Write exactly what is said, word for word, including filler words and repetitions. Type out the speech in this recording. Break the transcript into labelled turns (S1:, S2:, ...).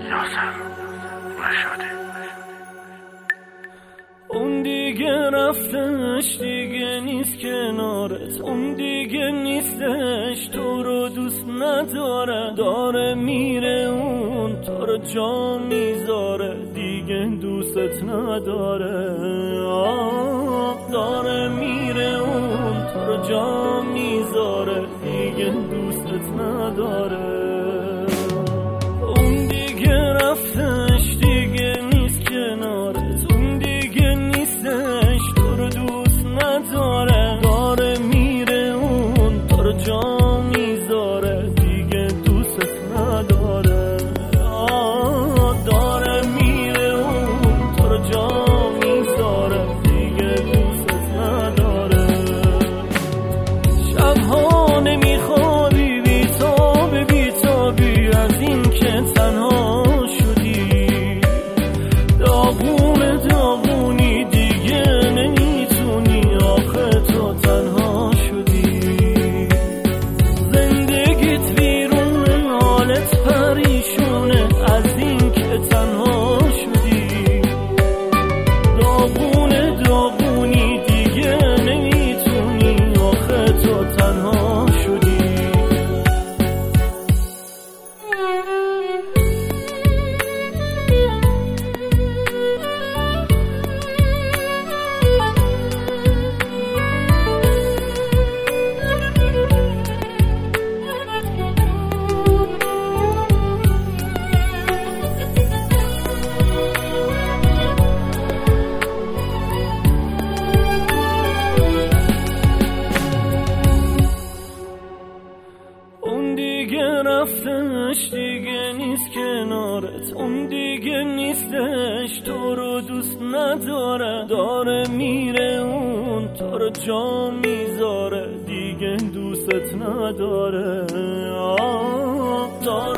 S1: یاسر نشده.
S2: اون دیگه رفتش، دیگه نیست کنارت، اون دیگه نیستش، تو رو دوست نداره، داره میره اون تو رو جا میذاره، دیگه دوستت نداره. آه داره میره اون تو رو جا میذاره، دیگه دوستت نداره. اون دیگه رفتش، دیگه نیست کنارت، اون دیگه نیستش، تو رو دوست نداره، داره میره اون تو رو جا میذاره، دیگه دوستت نداره. آه داره میره اون تو رو جا میذاره، دیگه دوستت نداره. شبها نمیخوابی بیتابی بیتابی از این که تنها شدی، داغون داغونی دیگه نمیتونی، آخه تو تنها شدی. زندگیت بیرون حالت پریشونه از این که تنها شدی، داغون داغونی دیگه نمیتونی، آخه تو تنها شدی. اون دیگه رفتش، دیگه نیست کنارت، اون دیگه نیستش، تو رو دوست نداره، داره میره اون تو رو جا میذاره، دیگه دوستت نداره. آه